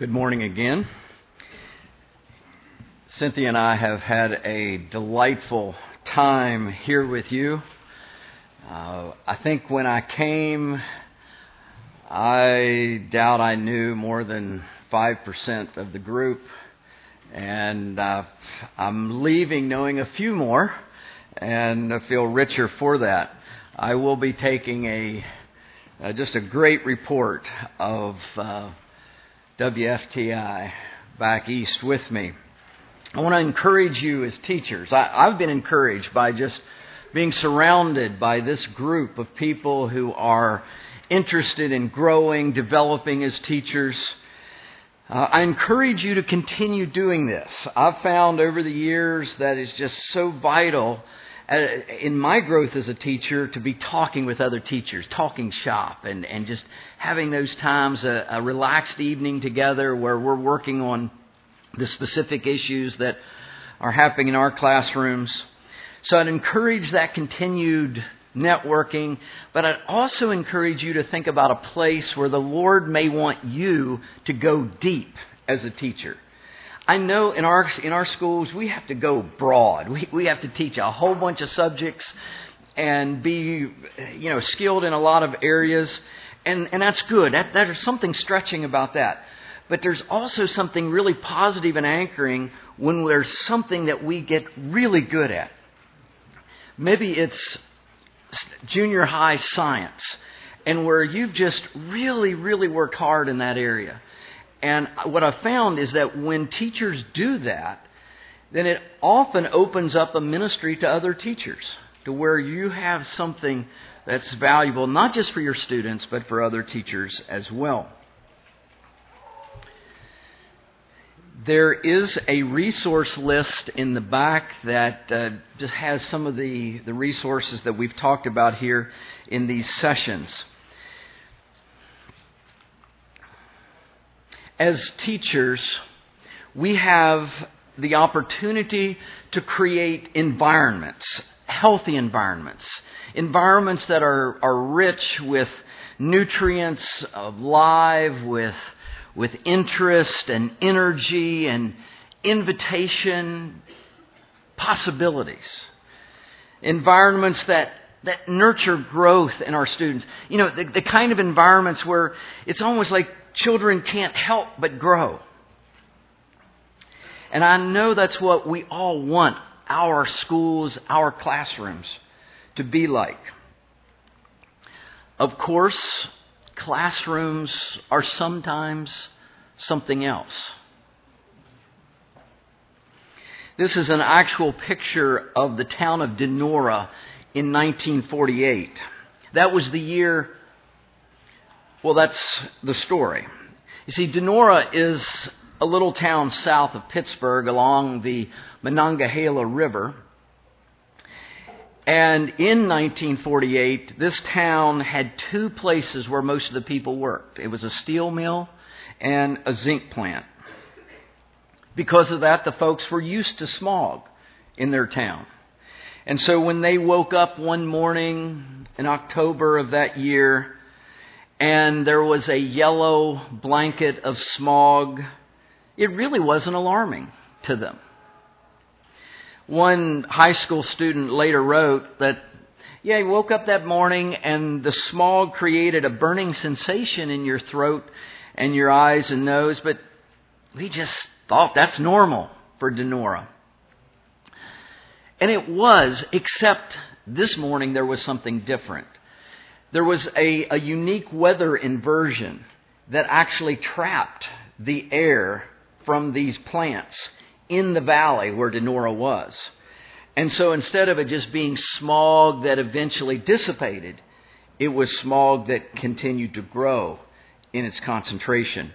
Good morning again. Cynthia and I have had a delightful time here with you. I think when I came, I doubt I knew more than 5% of the group, and I'm leaving knowing a few more, and I feel richer for that. I will be taking just a great report of WFTI back east with me. I want to encourage you as teachers. I've been encouraged by just being surrounded by this group of people who are interested in growing, developing as teachers. I encourage you to continue doing this. I've found over the years that it's just so vital in my growth as a teacher to be talking with other teachers, talking shop, and just having those times, a relaxed evening together where we're working on the specific issues that are happening in our classrooms. So I'd encourage that continued networking, but I'd also encourage you to think about a place where the Lord may want you to go deep as a teacher. I know in our schools we have to go broad. We have to teach a whole bunch of subjects and be skilled in a lot of areas, and that's good. There's something stretching about that. But there's also something really positive and anchoring when there's something that we get really good at. Maybe it's junior high science, and where you've just really, really worked hard in that area. And what I've found is that when teachers do that, then it often opens up a ministry to other teachers, to where you have something that's valuable, not just for your students, but for other teachers as well. There is a resource list in the back that just has some of the resources that we've talked about here in these sessions. As teachers, we have the opportunity to create environments, healthy environments that are rich with nutrients of life, with interest and energy and invitation, possibilities. Environments that nurture growth in our students. The kind of environments where it's almost like children can't help but grow. And I know that's what we all want our schools, our classrooms to be like. Of course, classrooms are sometimes something else. This is an actual picture of the town of Donora in 1948. That was the year. Well, that's the story. You see, Donora is a little town south of Pittsburgh along the Monongahela River. And in 1948, this town had two places where most of the people worked. It was a steel mill and a zinc plant. Because of that, the folks were used to smog in their town. And so when they woke up one morning in October of that year, and there was a yellow blanket of smog, it really wasn't alarming to them. One high school student later wrote that, he woke up that morning and the smog created a burning sensation in your throat and your eyes and nose, but we just thought that's normal for Donora. And it was, except this morning there was something different. There was a unique weather inversion that actually trapped the air from these plants in the valley where Donora was. And so instead of it just being smog that eventually dissipated, it was smog that continued to grow in its concentration.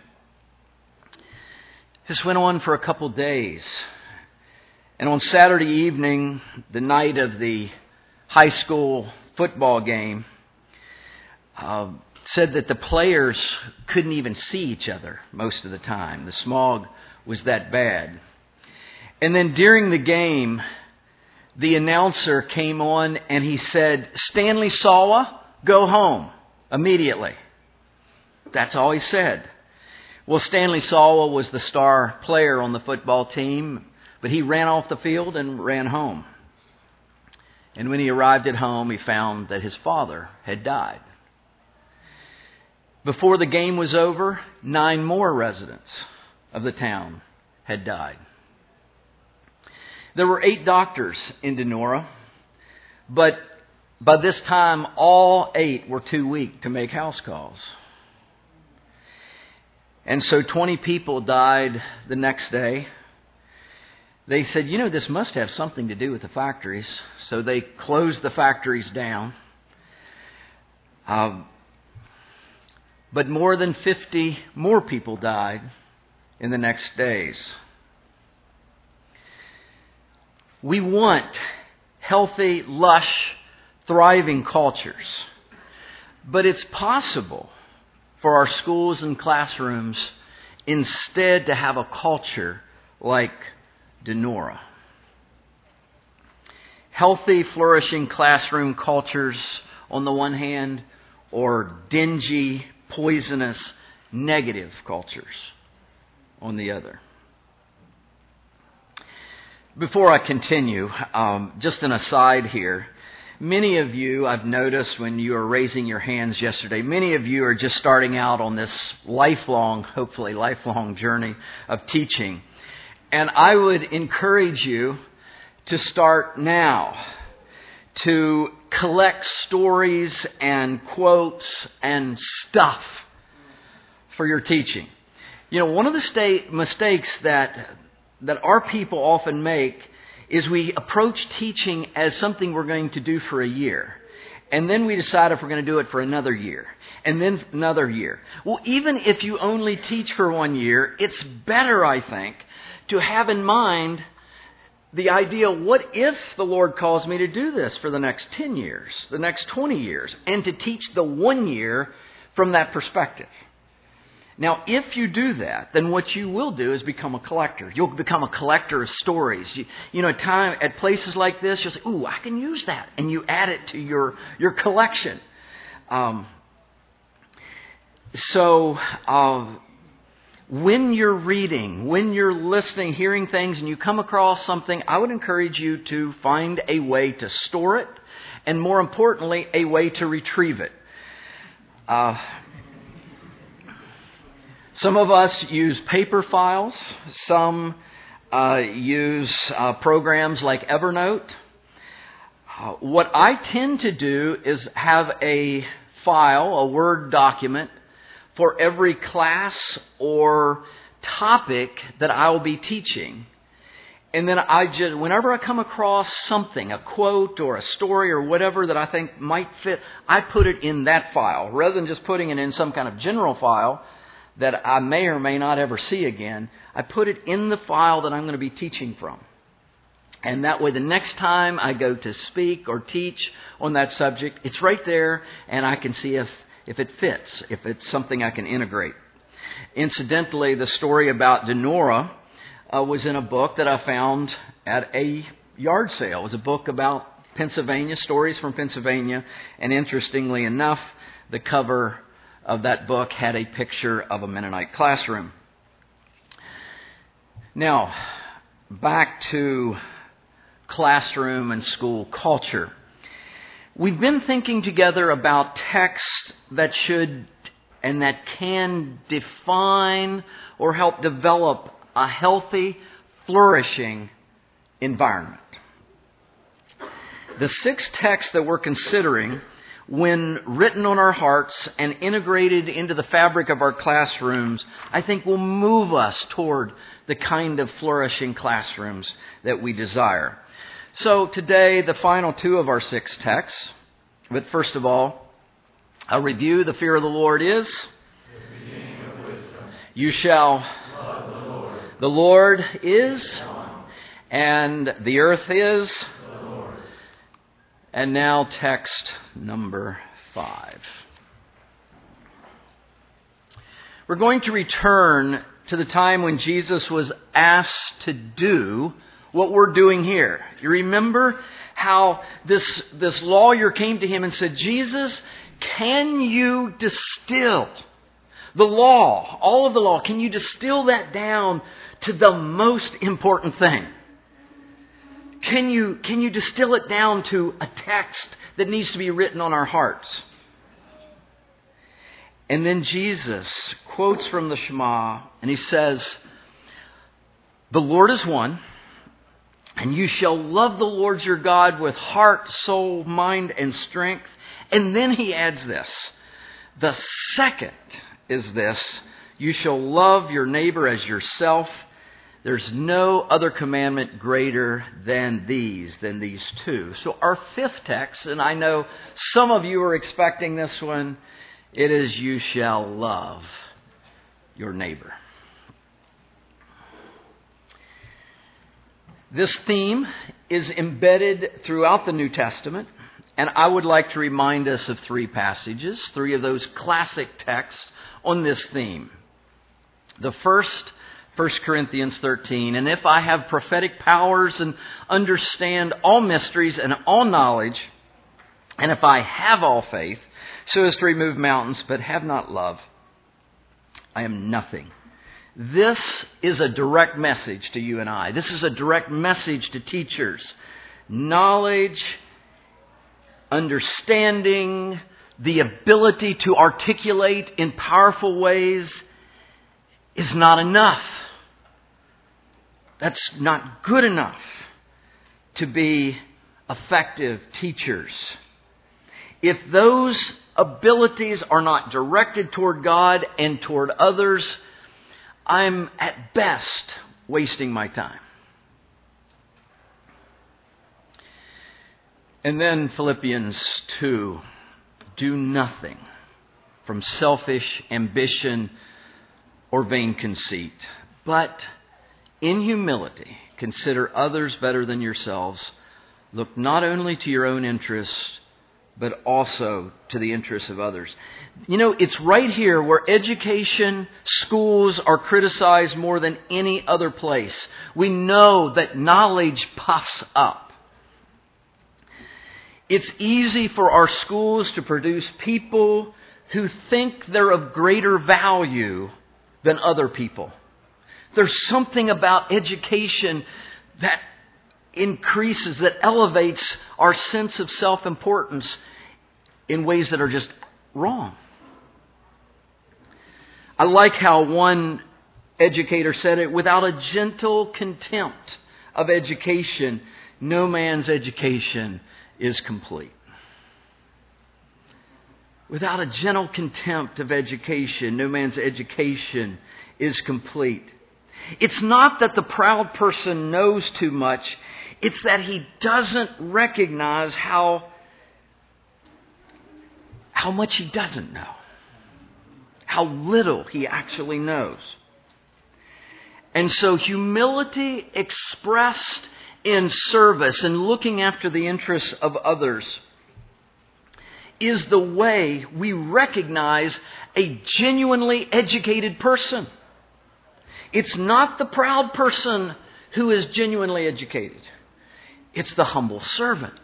This went on for a couple days. And on Saturday evening, the night of the high school football game, said that the players couldn't even see each other most of the time. The smog was that bad. And then during the game, the announcer came on and he said, "Stanley Sawa, go home immediately." That's all he said. Well, Stanley Sawell was the star player on the football team, but he ran off the field and ran home. And when he arrived at home, he found that his father had died. Before the game was over, 9 more residents of the town had died. There were 8 doctors in Donora, but by this time, all 8 were too weak to make house calls. And so 20 people died the next day. They said, this must have something to do with the factories. So they closed the factories down. But more than 50 more people died in the next days. We want healthy, lush, thriving cultures. But it's possible for our schools and classrooms instead to have a culture like Donora. Healthy, flourishing classroom cultures on the one hand, or dingy, poisonous, negative cultures on the other. Before I continue, just an aside here. Many of you, I've noticed when you were raising your hands yesterday, many of you are just starting out on this hopefully lifelong journey of teaching. And I would encourage you to start now, to collect stories and quotes and stuff for your teaching. One of the mistakes that our people often make is we approach teaching as something we're going to do for a year. And then we decide if we're going to do it for another year. And then another year. Well, even if you only teach for 1 year, it's better, I think, to have in mind the idea, what if the Lord calls me to do this for the next 10 years, the next 20 years, and to teach the 1 year from that perspective. Now, if you do that, then what you will do is become a collector. You'll become a collector of stories. At places like this, you'll say, "Ooh, I can use that," and you add it to your collection. When you're reading, when you're listening, hearing things, and you come across something, I would encourage you to find a way to store it, and more importantly, a way to retrieve it. Some of us use paper files. Some use programs like Evernote. What I tend to do is have a file, a Word document, for every class or topic that I will be teaching. And then whenever I come across something, a quote or a story or whatever that I think might fit, I put it in that file rather than just putting it in some kind of general file that I may or may not ever see again. I put it in the file that I'm going to be teaching from. And that way the next time I go to speak or teach on that subject, it's right there and I can see if it fits, if it's something I can integrate. Incidentally, the story about Donora was in a book that I found at a yard sale. It was a book about Pennsylvania, stories from Pennsylvania. And interestingly enough, the cover of that book had a picture of a Mennonite classroom. Now, back to classroom and school culture. We've been thinking together about texts that should and that can define or help develop a healthy, flourishing environment. The 6 texts that we're considering, when written on our hearts and integrated into the fabric of our classrooms, I think will move us toward the kind of flourishing classrooms that we desire. So today, the final 2 of our 6 texts. But first of all, a review. The fear of the Lord is? The beginning of wisdom. You shall love the Lord. The Lord is? And the earth is? The Lord. And now text number 5. We're going to return to the time when Jesus was asked to do what we're doing here. You remember how this lawyer came to him and said, "Jesus, can you distill The law, all of the law, can you distill that down to the most important thing? Can you distill it down to a text that needs to be written on our hearts? And then Jesus quotes from the Shema, and he says, "The Lord is one, and you shall love the Lord your God with heart, soul, mind, and strength." And then he adds this, "The second is this, you shall love your neighbor as yourself. There's no other commandment greater than these two." So our fifth text, and I know some of you are expecting this one, it is, "You shall love your neighbor." This theme is embedded throughout the New Testament, and I would like to remind us of three passages, three of those classic texts on this theme. The first, 1 Corinthians 13, "And if I have prophetic powers and understand all mysteries and all knowledge, and if I have all faith, so as to remove mountains, but have not love, I am nothing." This is a direct message to you and I. This is a direct message to teachers. Knowledge, understanding, the ability to articulate in powerful ways is not enough. That's not good enough to be effective teachers. If those abilities are not directed toward God and toward others, I'm at best wasting my time. And then Philippians 2, "Do nothing from selfish ambition or vain conceit, but in humility consider others better than yourselves. Look not only to your own interests, but also to the interests of others." You know, it's right here where education, schools are criticized more than any other place. We know that knowledge puffs up. It's easy for our schools to produce people who think they're of greater value than other people. There's something about education that increases, that elevates our sense of self-importance in ways that are just wrong. I like how one educator said it, "Without a gentle contempt of education, no man's education is complete." Without a gentle contempt of education, no man's education is complete. It's not that the proud person knows too much. It's that he doesn't recognize how much he doesn't know. How little he actually knows. And so humility expressed in service and looking after the interests of others is the way we recognize a genuinely educated person. It's not the proud person who is genuinely educated. It's the humble servant.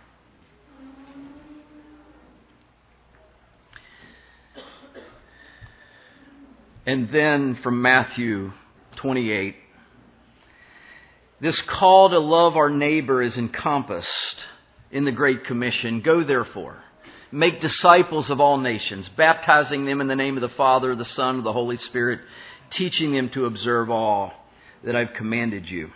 And then from Matthew 28, this call to love our neighbor is encompassed in the Great Commission. "Go therefore, make disciples of all nations, baptizing them in the name of the Father, the Son, and the Holy Spirit, teaching them to observe all that I've commanded you."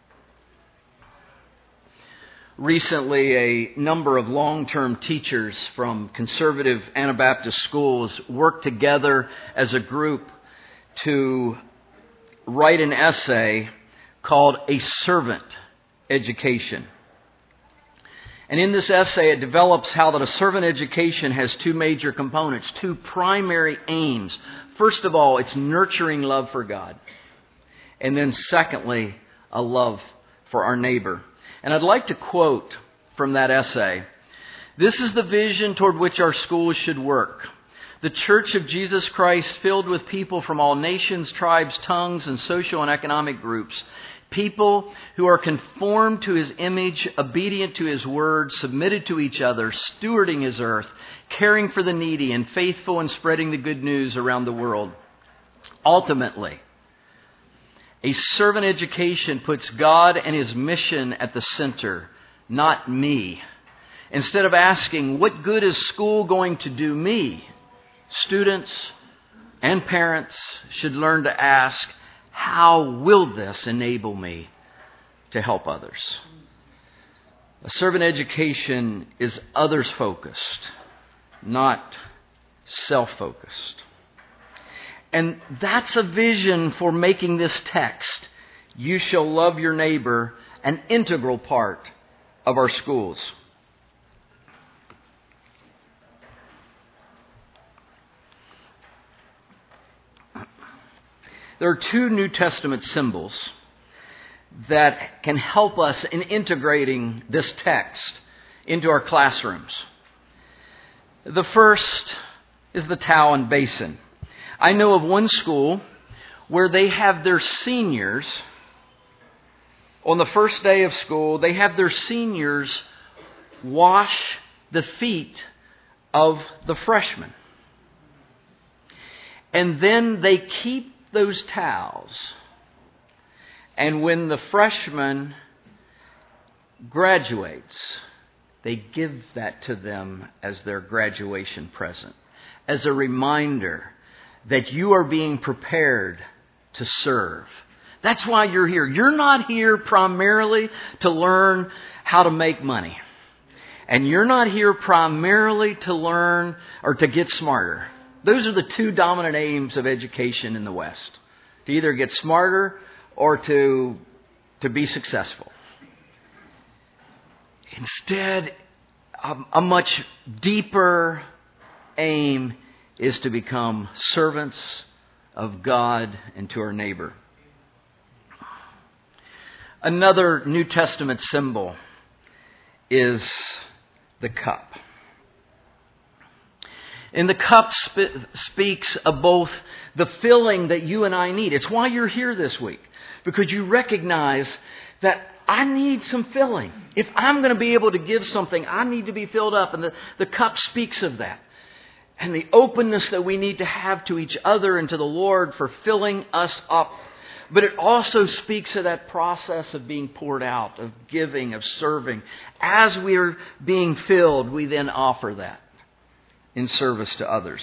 Recently, a number of long-term teachers from conservative Anabaptist schools worked together as a group to write an essay called "A Servant Education." And in this essay, it develops how that a servant education has two major components, two primary aims. First of all, it's nurturing love for God. And then secondly, a love for our neighbor. And I'd like to quote from that essay. "This is the vision toward which our schools should work. The Church of Jesus Christ, filled with people from all nations, tribes, tongues, and social and economic groups. People who are conformed to His image, obedient to His word, submitted to each other, stewarding His earth, caring for the needy, and faithful in spreading the good news around the world. Ultimately, a servant education puts God and His mission at the center, not me. Instead of asking, what good is school going to do me? Students and parents should learn to ask, how will this enable me to help others? A servant education is others-focused, not self-focused. And that's a vision for making this text, "You shall love your neighbor," an integral part of our schools. There are two New Testament symbols that can help us in integrating this text into our classrooms. The first is the towel and basin. I know of one school where they have their seniors, on the first day of school, they have their seniors wash the feet of the freshmen. And then they keep those towels. And when the freshman graduates, they give that to them as their graduation present, as a reminder that you are being prepared to serve. That's why you're here. You're not here primarily to learn how to make money. And you're not here primarily to learn or to get smarter. Those are the two dominant aims of education in the West. To either get smarter or to be successful. Instead, a much deeper aim is to become servants of God and to our neighbor. Another New Testament symbol is the cup. And the cup speaks of both the filling that you and I need. It's why you're here this week. Because you recognize that I need some filling. If I'm going to be able to give something, I need to be filled up. And the cup speaks of that. And the openness that we need to have to each other and to the Lord for filling us up. But it also speaks of that process of being poured out, of giving, of serving. As we're being filled, we then offer that in service to others.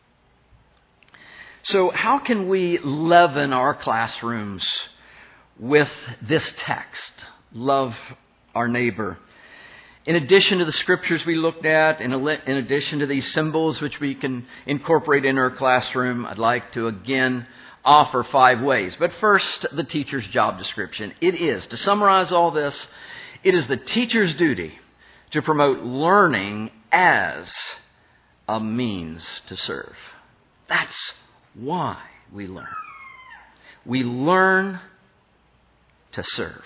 So how can we leaven our classrooms with this text? Love our neighbor. In addition to the scriptures we looked at, in addition to these symbols which we can incorporate in our classroom, I'd like to again offer 5 ways. But first, the teacher's job description. It is, to summarize all this, it is the teacher's duty to promote learning as a means to serve. That's why we learn. We learn to serve.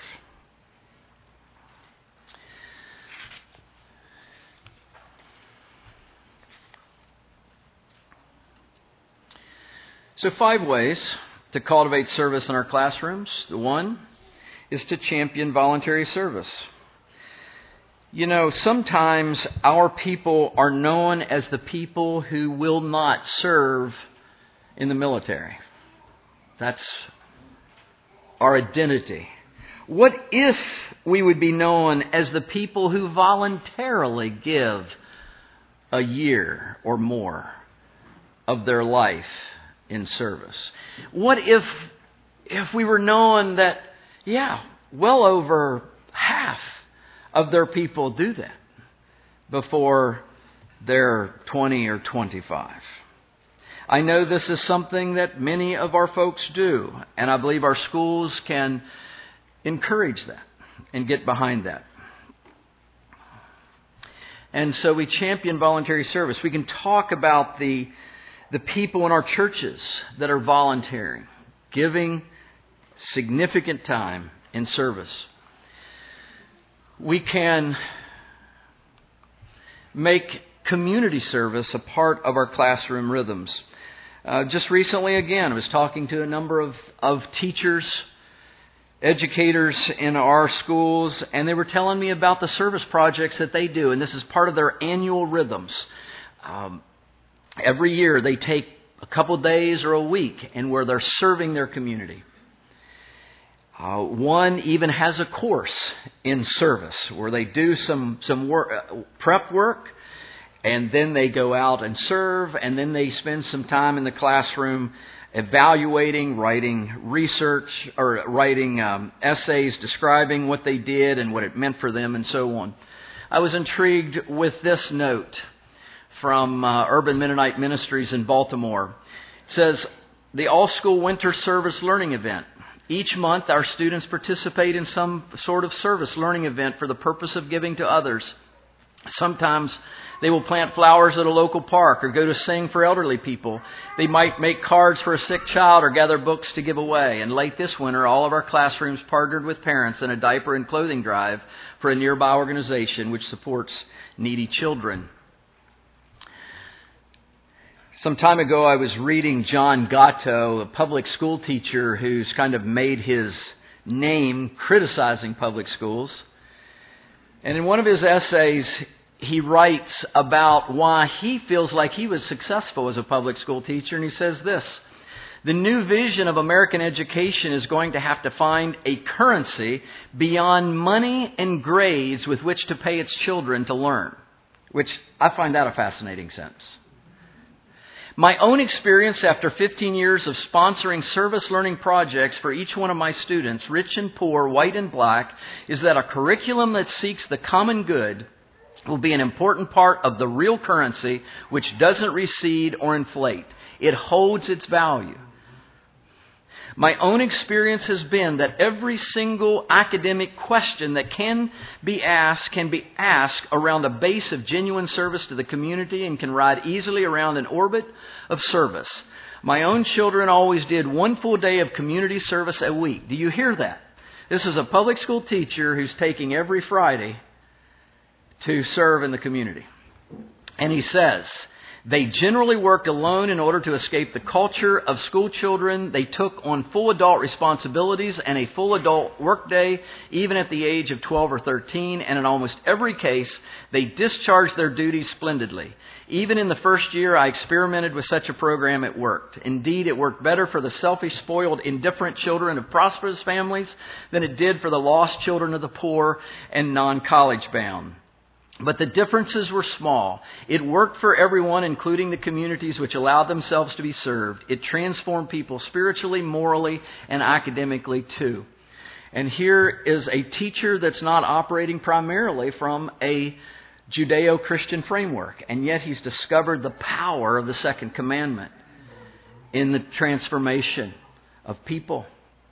So 5 ways to cultivate service in our classrooms. The one is to champion voluntary service. You know, sometimes our people are known as the people who will not serve in the military. That's our identity. What if we would be known as the people who voluntarily give a year or more of their life in service? What if we were known that, well over half of their people do that before they're 20 or 25? I know this is something that many of our folks do, and I believe our schools can encourage that and get behind that. And so we champion voluntary service. We can talk about the people in our churches that are volunteering, giving significant time in service. We can make community service a part of our classroom rhythms. Just recently, again, I was talking to a number of teachers educators in our schools, and they were telling me about the service projects that they do, and this is part of their annual rhythms. Every year they take a couple days or a week and where they're serving their community. One even has a course in service where they do some work, prep work, and then they go out and serve, and then they spend some time in the classroom evaluating, writing research, or writing essays describing what they did and what it meant for them, and so on. I was intrigued with this note from Urban Mennonite Ministries in Baltimore. It says, the all-school winter service learning event. Each month, our students participate in some sort of service learning event for the purpose of giving to others. Sometimes they will plant flowers at a local park or go to sing for elderly people. They might make cards for a sick child or gather books to give away. And late this winter, all of our classrooms partnered with parents in a diaper and clothing drive for a nearby organization which supports needy children. Some time ago, I was reading John Gatto, a public school teacher who's kind of made his name criticizing public schools. And in one of his essays, he writes about why he feels like he was successful as a public school teacher. And he says this: the new vision of American education is going to have to find a currency beyond money and grades with which to pay its children to learn. Which I find that a fascinating sentence. My own experience after 15 years of sponsoring service learning projects for each one of my students, rich and poor, white and black, is that a curriculum that seeks the common good will be an important part of the real currency which doesn't recede or inflate. It holds its value. My own experience has been that every single academic question that can be asked around a base of genuine service to the community and can ride easily around an orbit of service. My own children always did one full day of community service a week. Do you hear that? This is a public school teacher who's taking every Friday to serve in the community. And he says, they generally worked alone in order to escape the culture of school children. They took on full adult responsibilities and a full adult workday, even at the age of 12 or 13. And in almost every case, they discharged their duties splendidly. Even in the first year I experimented with such a program, it worked. Indeed, it worked better for the selfish, spoiled, indifferent children of prosperous families than it did for the lost children of the poor and non-college bound. But the differences were small. It worked for everyone, including the communities which allowed themselves to be served. It transformed people spiritually, morally, and academically too. And here is a teacher that's not operating primarily from a Judeo-Christian framework, and yet he's discovered the power of the second commandment in the transformation of people.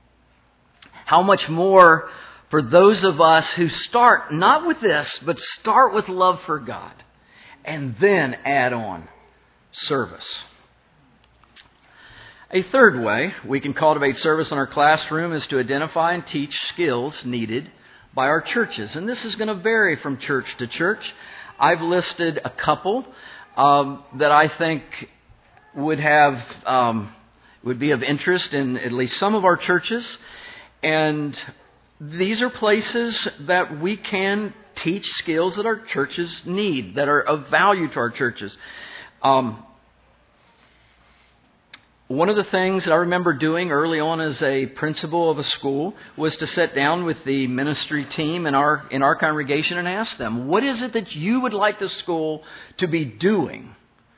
How much more for those of us who start not with this, but start with love for God and then add on service. A third way we can cultivate service in our classroom is to identify and teach skills needed by our churches. And this is going to vary from church to church. I've listed a couple that I think would be of interest in at least some of our churches. And these are places that we can teach skills that our churches need, that are of value to our churches. One of the things that I remember doing early on as a principal of a school was to sit down with the ministry team in our congregation and ask them, what is it that you would like the school to be doing?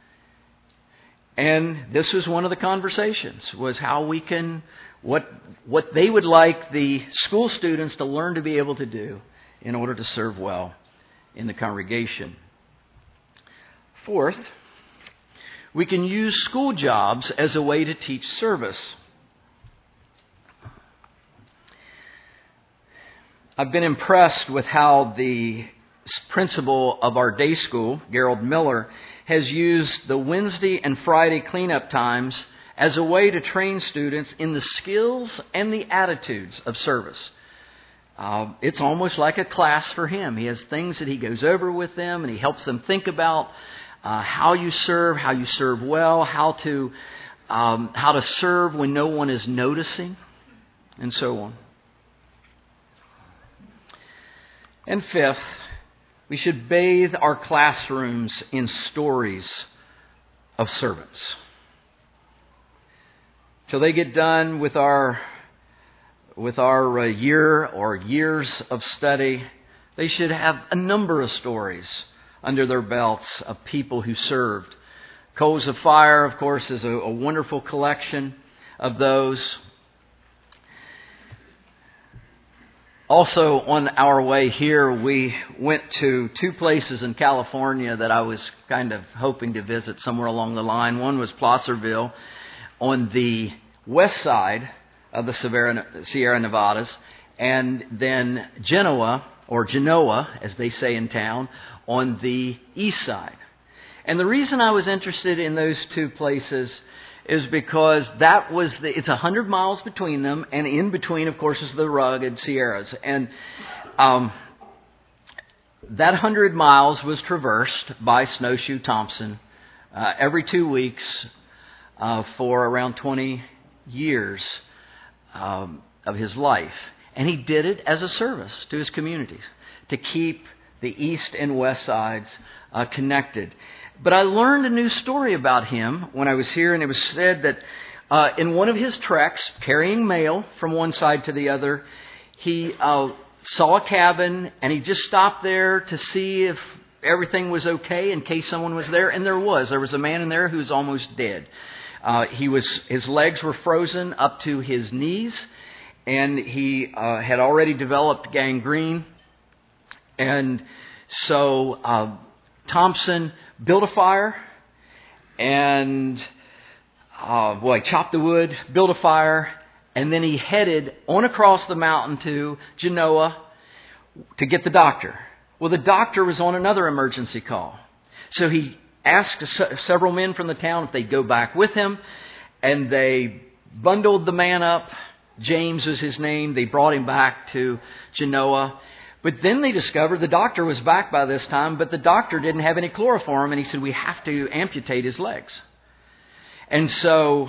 And this was one of the conversations, was how we can, what they would like the school students to learn to be able to do in order to serve well in the congregation. Fourth, we can use school jobs as a way to teach service. I've been impressed with how the principal of our day school, Gerald Miller, has used the Wednesday and Friday cleanup times as a way to train students in the skills and the attitudes of service. It's almost like a class for him. He has things that he goes over with them, and he helps them think about how you serve well, how to serve when no one is noticing, and so on. And fifth, we should bathe our classrooms in stories of servants. Till they get done with our year or years of study, they should have a number of stories under their belts of people who served. Coals of Fire, of course, is a wonderful collection of those. Also, on our way here, we went to two places in California that I was kind of hoping to visit somewhere along the line. One was Placerville on the west side of the Sierra Nevadas, and then Genoa, or Genoa, as they say in town, on the east side. And the reason I was interested in those two places is because it's 100 miles between them, and in between, of course, is the rugged Sierras. And that 100 miles was traversed by Snowshoe Thompson every 2 weeks for around 20 years of his life. And he did it as a service to his communities, to keep the east and west sides connected. But I learned a new story about him when I was here, and it was said that in one of his treks, carrying mail from one side to the other, he saw a cabin, and he just stopped there to see if everything was okay in case someone was there, and there was. There was a man in there who was almost dead. His legs were frozen up to his knees, and he had already developed gangrene. And so Thompson built a fire, and he chopped the wood, built a fire, and then he headed on across the mountain to Genoa to get the doctor. Well, the doctor was on another emergency call. So he asked several men from the town if they'd go back with him, and they bundled the man up. James was his name. They brought him back to Genoa. But then they discovered the doctor was back by this time, but the doctor didn't have any chloroform, and he said, we have to amputate his legs. And so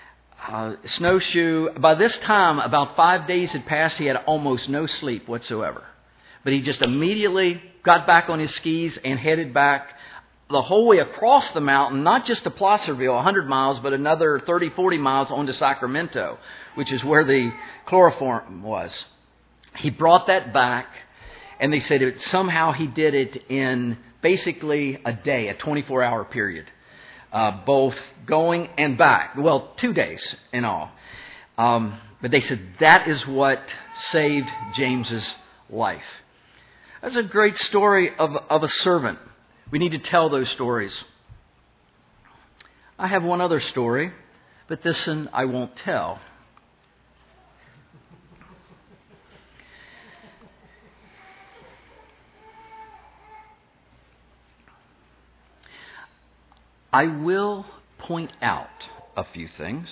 Snowshoe, by this time, about 5 days had passed, he had almost no sleep whatsoever. But he just immediately got back on his skis and headed back the whole way across the mountain, not just to Placerville, 100 miles, but another 30, 40 miles on to Sacramento, which is where the chloroform was. He brought that back, and they said somehow he did it in basically a day, a 24-hour period, both going and back. Well, 2 days in all. But they said that is what saved James's life. That's a great story of a servant. We need to tell those stories. I have one other story, but this one I won't tell. I will point out a few things.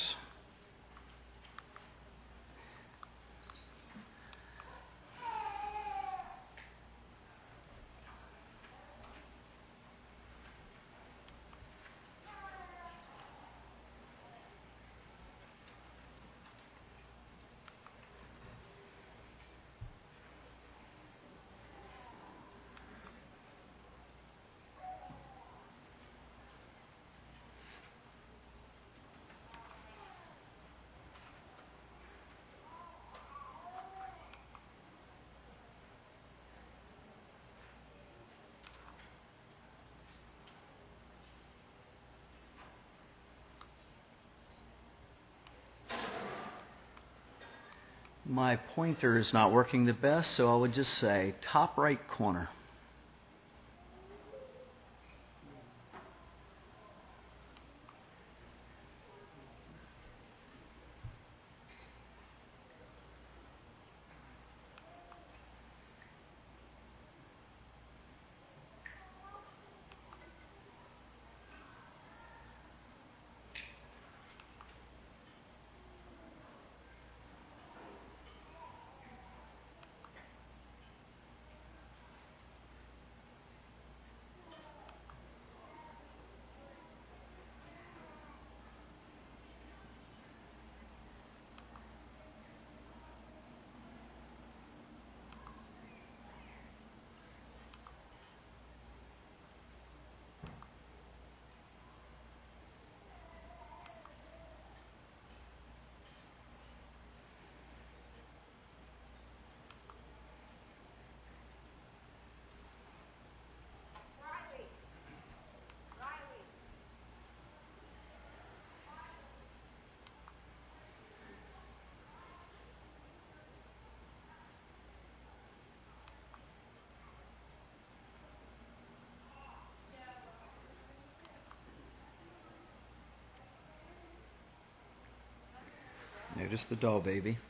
My pointer is not working the best, so I would just say top right corner. Notice the doll baby.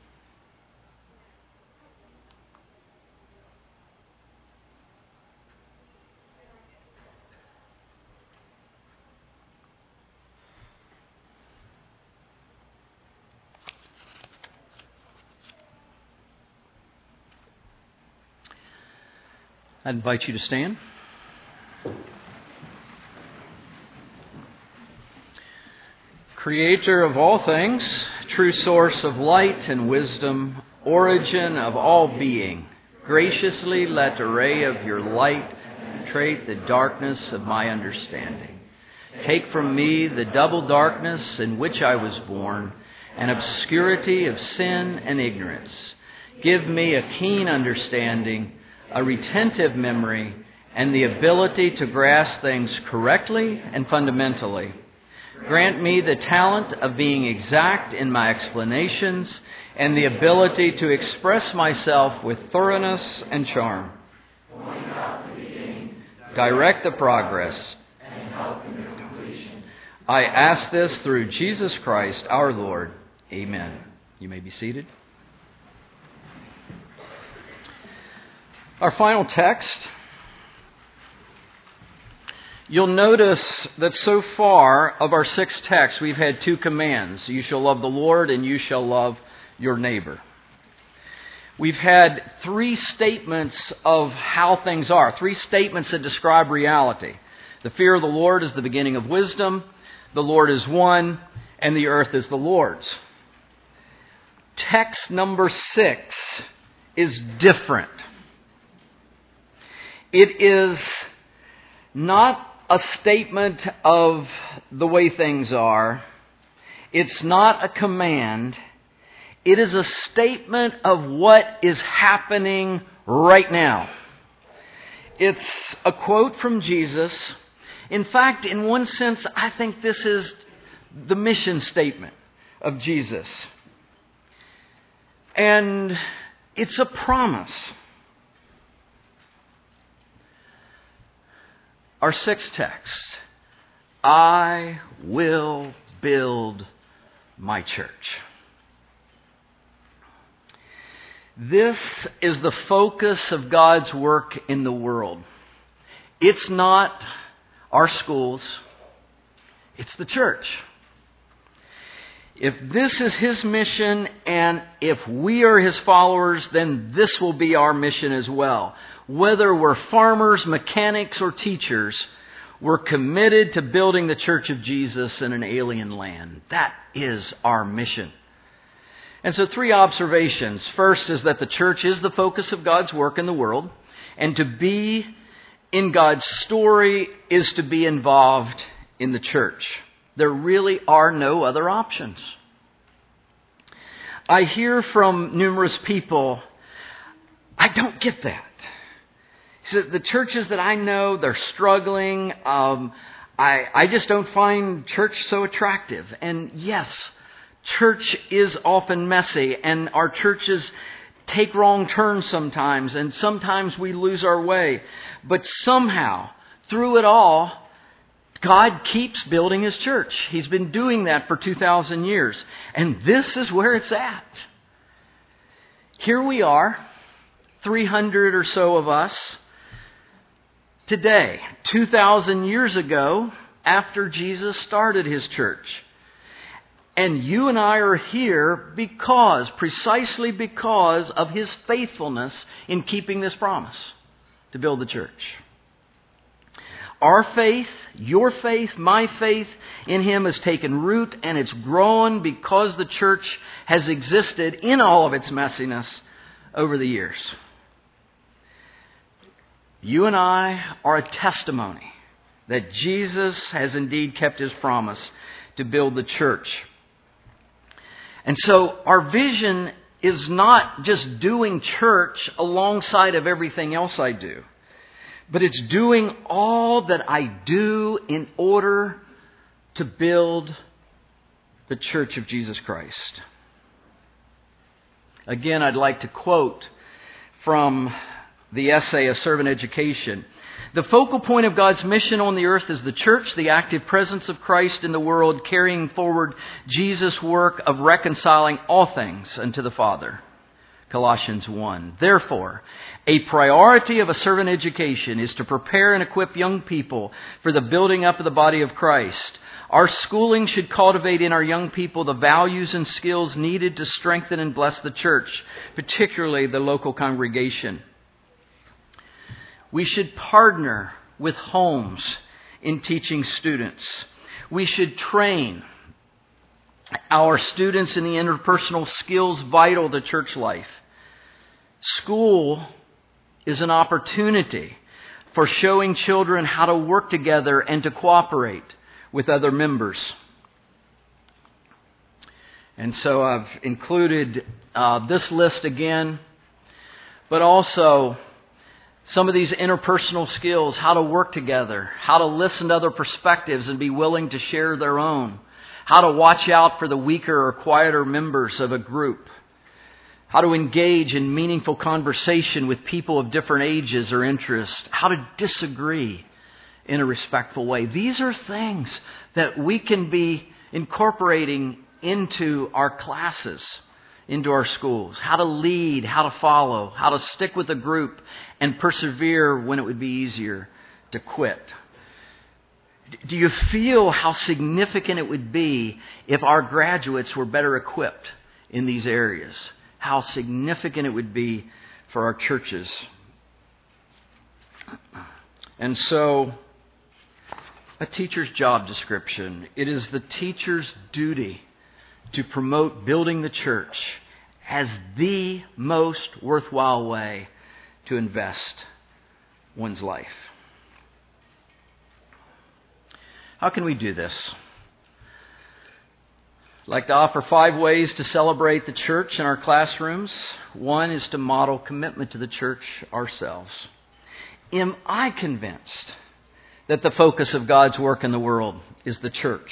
I invite you to stand. Creator of all things, true source of light and wisdom, origin of all being, graciously let a ray of your light penetrate the darkness of my understanding. Take from me the double darkness in which I was born, an obscurity of sin and ignorance. Give me a keen understanding, a retentive memory, and the ability to grasp things correctly and fundamentally. Grant me the talent of being exact in my explanations and the ability to express myself with thoroughness and charm. Direct the progress. I ask this through Jesus Christ our Lord. Amen. You may be seated. Our final text. You'll notice that so far of our 6 texts, we've had 2 commands. You shall love the Lord and you shall love your neighbor. We've had 3 statements of how things are, 3 statements that describe reality. The fear of the Lord is the beginning of wisdom, the Lord is one, and the earth is the Lord's. Text number 6 is different. It is not a statement of the way things are. It's not a command. It is a statement of what is happening right now. It's a quote from Jesus. In fact, in one sense, I think this is the mission statement of Jesus. And it's a promise. Our 6th text, I will build my church. This is the focus of God's work in the world. It's not our schools, it's the church. If this is His mission and if we are His followers, then this will be our mission as well. Whether we're farmers, mechanics, or teachers, we're committed to building the church of Jesus in an alien land. That is our mission. And so 3 observations. First is that the church is the focus of God's work in the world. And to be in God's story is to be involved in the church. There really are no other options. I hear from numerous people, I don't get that. So the churches that I know, they're struggling. I just don't find church so attractive. And yes, church is often messy, and our churches take wrong turns sometimes, and sometimes we lose our way. But somehow, through it all, God keeps building His church. He's been doing that for 2,000 years. And this is where it's at. Here we are, 300 or so of us. Today, 2,000 years ago, after Jesus started His church. And you and I are here precisely because of His faithfulness in keeping this promise to build the church. Our faith, your faith, my faith in Him has taken root, and it's grown because the church has existed in all of its messiness over the years. You and I are a testimony that Jesus has indeed kept His promise to build the church. And so our vision is not just doing church alongside of everything else I do, but it's doing all that I do in order to build the church of Jesus Christ. Again, I'd like to quote from the essay, A Servant Education. The focal point of God's mission on the earth is the church, the active presence of Christ in the world, carrying forward Jesus' work of reconciling all things unto the Father. Colossians 1. Therefore, a priority of a servant education is to prepare and equip young people for the building up of the body of Christ. Our schooling should cultivate in our young people the values and skills needed to strengthen and bless the church, particularly the local congregation. We should partner with homes in teaching students. We should train our students in the interpersonal skills vital to church life. School is an opportunity for showing children how to work together and to cooperate with other members. And so I've included this list again, but also some of these interpersonal skills, how to work together, how to listen to other perspectives and be willing to share their own, how to watch out for the weaker or quieter members of a group, how to engage in meaningful conversation with people of different ages or interests, how to disagree in a respectful way. These are things that we can be incorporating into our classes, into our schools. How to lead, how to follow, how to stick with a group and persevere when it would be easier to quit. Do you feel how significant it would be if our graduates were better equipped in these areas? How significant it would be for our churches. And so, a teacher's job description. It is the teacher's duty to promote building the church as the most worthwhile way to invest one's life. How can we do this? I'd like to offer 5 ways to celebrate the church in our classrooms. 1 is to model commitment to the church ourselves. Am I convinced that the focus of God's work in the world is the church?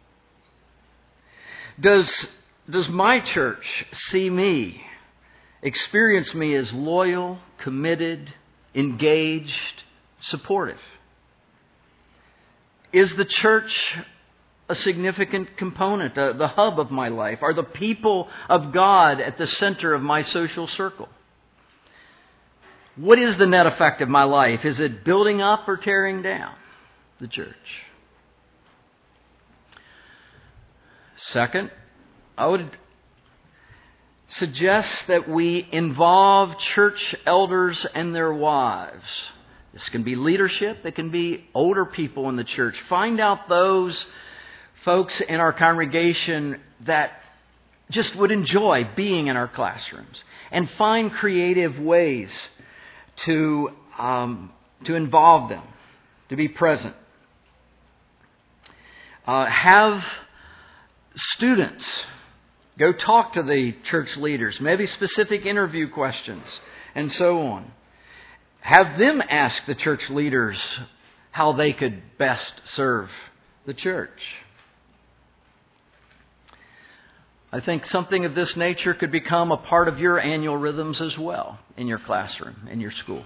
Does my church see me, experience me as loyal, committed, engaged, supportive? Is the church a significant component, the hub of my life? Are the people of God at the center of my social circle? What is the net effect of my life? Is it building up or tearing down the church? Second, I would suggest that we involve church elders and their wives. This can be leadership. It can be older people in the church. Find out those folks in our congregation that just would enjoy being in our classrooms, and find creative ways to involve them, to be present. Have students go talk to the church leaders, maybe specific interview questions, and so on. Have them ask the church leaders how they could best serve the church. I think something of this nature could become a part of your annual rhythms as well in your classroom, in your school.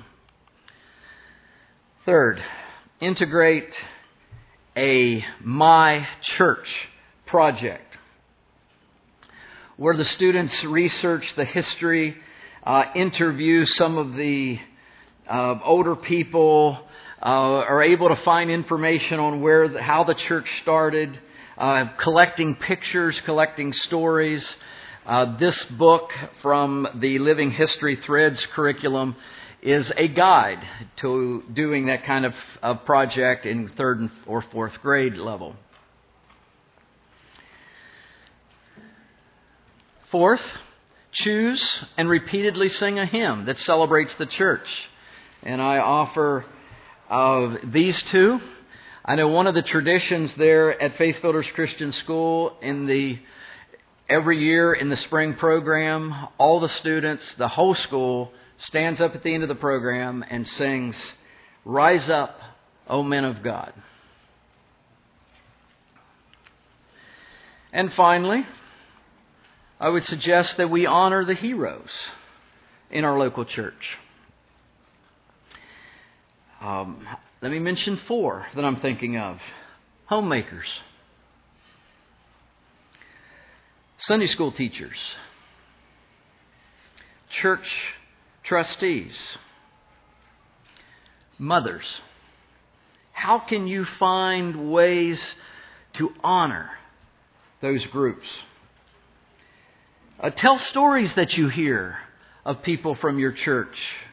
Third, integrate a My Church project where the students research the history, interview some of the older people, are able to find information on how the church started, collecting pictures, collecting stories. This book from the Living History Threads curriculum is a guide to doing that kind of project in 3rd or 4th grade level. Fourth, choose and repeatedly sing a hymn that celebrates the church. And I offer these 2. I know one of the traditions there at Faith Builders Christian School every year in the spring program, all the students, the whole school, stands up at the end of the program and sings, "Rise Up, O Men of God." And finally, I would suggest that we honor the heroes in our local church. Let me mention 4 that I'm thinking of. Homemakers, Sunday school teachers, church trustees, mothers. How can you find ways to honor those groups? Tell stories that you hear of people from your church.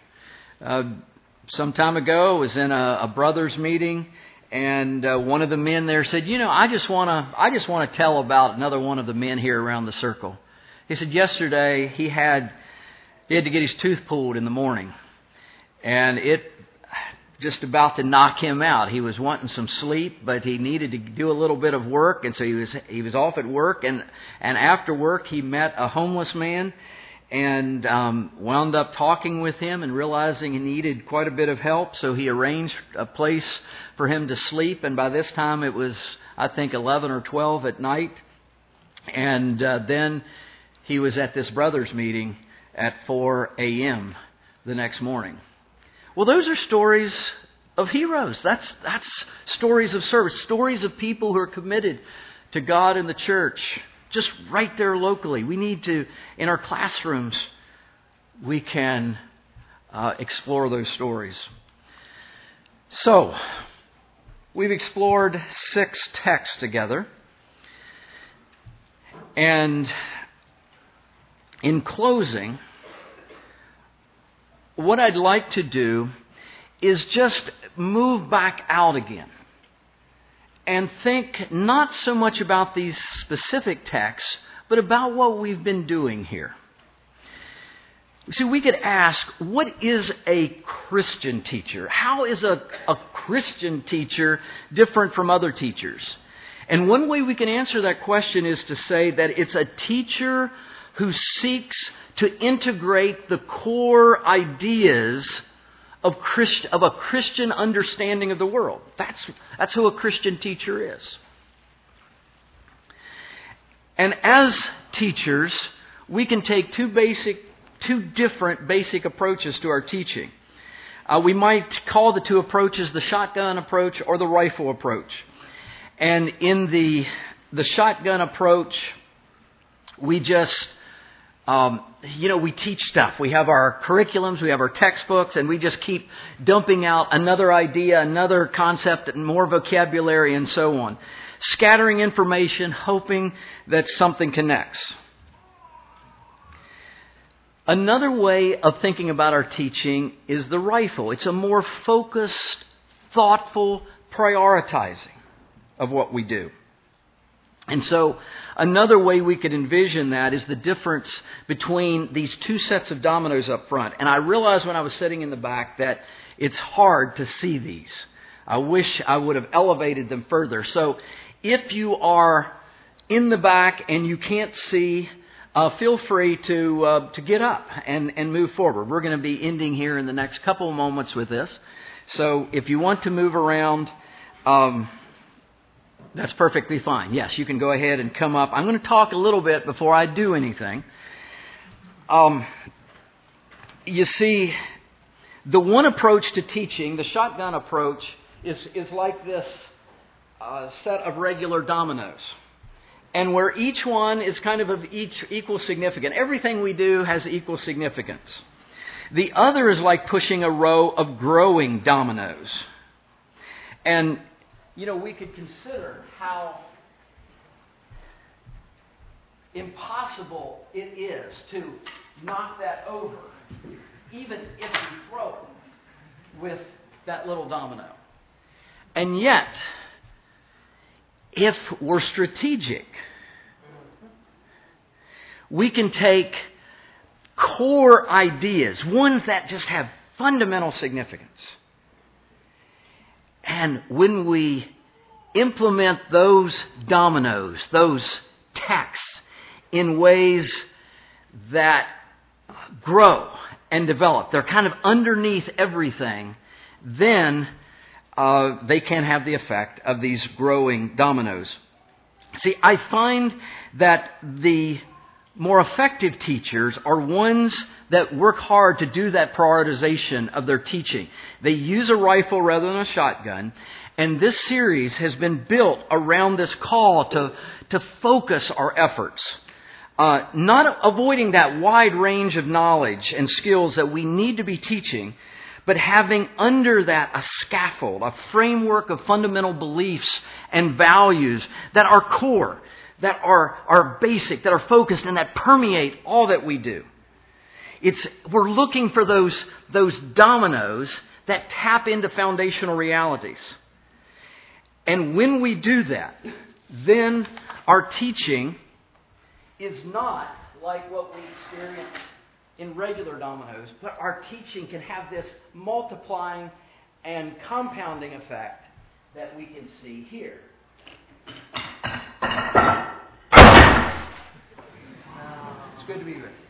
Some time ago, I was in a brothers meeting, and one of the men there said, I just want to tell about another one of the men here around the circle. He said yesterday he had to get his tooth pulled in the morning, and it just about to knock him out. He was wanting some sleep, but he needed to do a little bit of work, and so he was off at work, and after work he met a homeless man and wound up talking with him and realizing he needed quite a bit of help, so he arranged a place for him to sleep, and by this time it was, I think, 11 or 12 at night, and then he was at this brothers meeting at 4 a.m. the next morning. Well, those are stories of heroes. That's stories of service, stories of people who are committed to God and the church, just right there locally. We need to, in our classrooms, we can explore those stories. So, we've explored 6 texts together. And in closing, what I'd like to do is just move back out again and think not so much about these specific texts, but about what we've been doing here. See, we could ask, what is a Christian teacher? How is a Christian teacher different from other teachers? And one way we can answer that question is to say that it's a teacher who seeks to integrate the core ideas of a Christian understanding of the world. That's who a Christian teacher is. And as teachers, we can take two different basic approaches to our teaching. We might call the 2 approaches the shotgun approach or the rifle approach. And in the shotgun approach, we just we teach stuff. We have our curriculums, we have our textbooks, and we just keep dumping out another idea, another concept, and more vocabulary, and so on. Scattering information, hoping that something connects. Another way of thinking about our teaching is the rifle. It's a more focused, thoughtful prioritizing of what we do. And so another way we could envision that is the difference between these 2 sets of dominoes up front. And I realized when I was sitting in the back that it's hard to see these. I wish I would have elevated them further. So if you are in the back and you can't see, feel free to get up and move forward. We're going to be ending here in the next couple of moments with this. So if you want to move around, that's perfectly fine. Yes, you can go ahead and come up. I'm going to talk a little bit before I do anything. You see, the one approach to teaching, the shotgun approach, is like this set of regular dominoes. And where each one is kind of equal significance. Everything we do has equal significance. The other is like pushing a row of growing dominoes. And we could consider how impossible it is to knock that over, even if you throw with that little domino. And yet, if we're strategic, we can take core ideas, ones that just have fundamental significance, and when we implement those dominoes, those texts, in ways that grow and develop, they're kind of underneath everything, then they can have the effect of these growing dominoes. See, I find that the more effective teachers are ones that work hard to do that prioritization of their teaching. They use a rifle rather than a shotgun, and this series has been built around this call to focus our efforts. Not avoiding that wide range of knowledge and skills that we need to be teaching, but having under that a scaffold, a framework of fundamental beliefs and values that are core, that are basic, that are focused, and that permeate all that we do. We're looking for those dominoes that tap into foundational realities. And when we do that, then our teaching is not like what we experience in regular dominoes, but our teaching can have this multiplying and compounding effect that we can see here. It's good to be here.